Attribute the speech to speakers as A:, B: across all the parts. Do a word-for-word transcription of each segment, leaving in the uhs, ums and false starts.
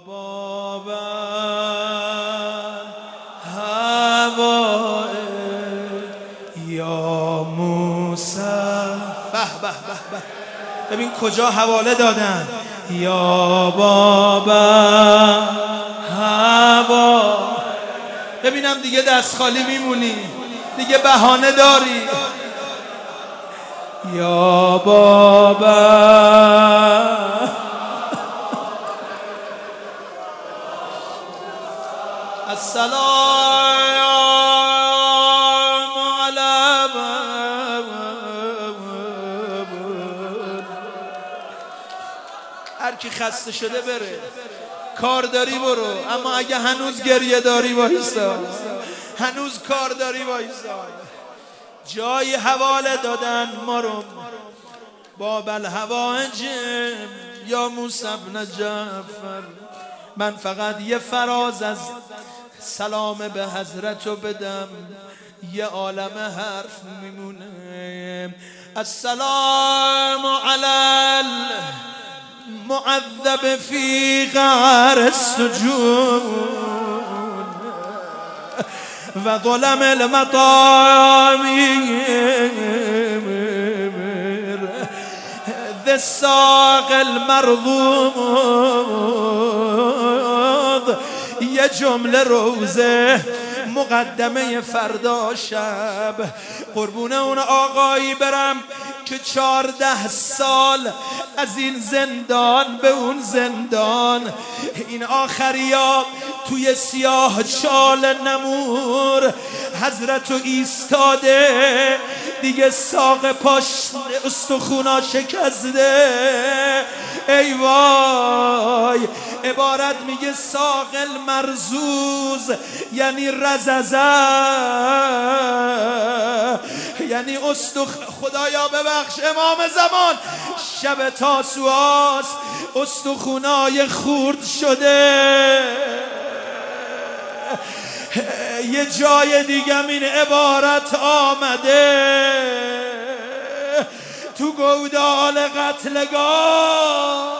A: بابا هوا یا موسی. به به به به، ببین کجا حواله دادن. یا بابا هوا. ببینم دیگه دست خالی میمونی، دیگه بهانه داری. یا بابا السلام علیکم. هر کی خسته شده بره، کار داری برو، اما اگه هنوز گریه داری وایسا، هنوز کار داری وایسا. جای حواله دادن ما رو باب الحوائج یا موسی بن جعفر. من فقط یه فراز از سلام به حضرت رو بدم، یه عالم حرف میمونه. السلام علی المعذب فی قعر السجون و ظلم المطامیر ذی الساق المرضوض. یه جمله روزه مقدمه فردا شب. قربون اون آقایی برم که چارده سال از این زندان به اون زندان، این آخریا توی سیاه چال نمور حضرت رو ایستاده، دیگه ساق پاش استخونا شکسته. ای وای، عبارت میگه ساقل مرزوز یعنی رززه، یعنی استخ. خدایا ببخش امام زمان، شب تاسوعاست، استخونای خورد شده. یه جای دیگه این عبارت آمده تو گودال قتلگاه،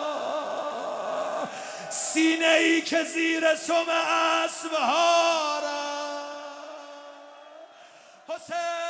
A: سینه ای که زیر سم اسبها حسین